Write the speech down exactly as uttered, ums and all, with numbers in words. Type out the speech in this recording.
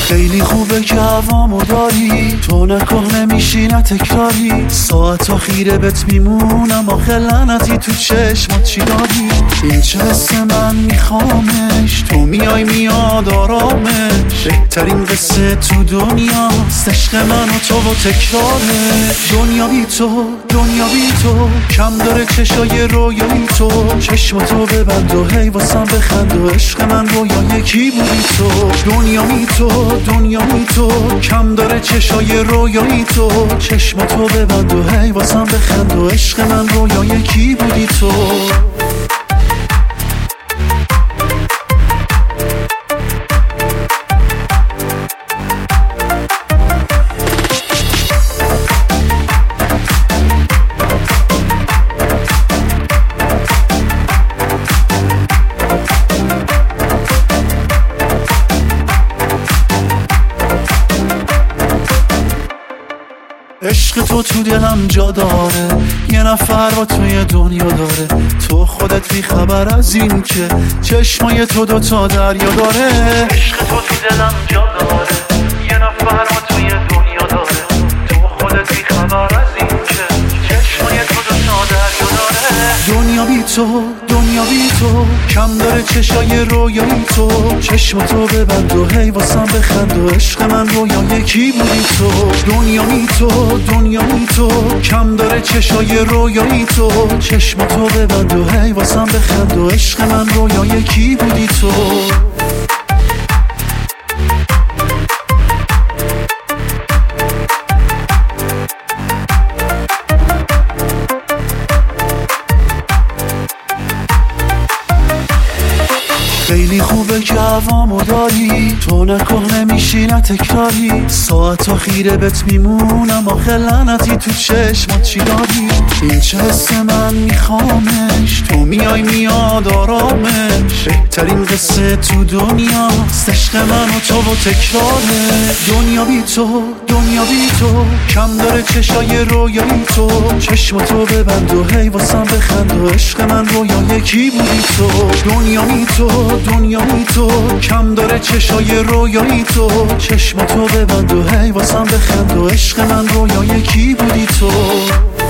خیلی خوبه که هوامو داری، تو نکن نمیشی نه تکراری، ساعت خیره بهت میمونم آخه لعنتی تو چشمات چی داری؟ این چه حس من میخوامش، تو میای میاد آرامش، بهترین قصه تو دنیاست عشق من و تو و تکراره. دنیا بی تو دنیا بی تو کم داره چشای رویایی تو، چشم تو ببند و هی واسم بخند و عشق من رویا یکی بودی تو. دنیا بی تو دنیا بی تو کم داره چشای رویایی تو، چشم تو ببند و هی واسم بخند و عشق من رویا یکی بودی تو. عشق تو تو دلم جا داره، یه نفر با توی دنیا داره، تو خودت بی خبر از این که چشمای تو دوتا دریا داره. عشق تو تو دلم جا داره، یه نفر با توی دنیا داره، تو خودت بی خبر از این که چشمای تو دوتا دریا داره. دنیا بی تو دنیا بی تو کم داره چشای رویایی تو، چشم تو ببند و هی واسم بخند و عشق من رویا یکی بودی تو. دنیا بی تو دنیا بی تو کم داره چشای رویایی تو، چشم تو ببند و هی واسم بخند و عشق من رویا یکی بودی تو. خیلی خوبه که هوامو داری، تو نکن نمیشی نه تکراری، ساعت خیره بهت میمونم آخه لعنتی تو چشمات چی داری؟ این چه حس من میخوامش، تو میای میاد آرامش، بهترین قصه تو دنیاست عشق من و تو و تکراره. دنیا بی تو دنیا بی تو کم داره چشای رویایی تو، چشم تو ببند و هی واسم بخند و عشق من رویا یکی بودی تو. دنیا بی تو دنیا بی تو کم داره چشای رویایی تو، چشم تو ببند و هی واسم بخند و عشق من رویا یکی بودی تو.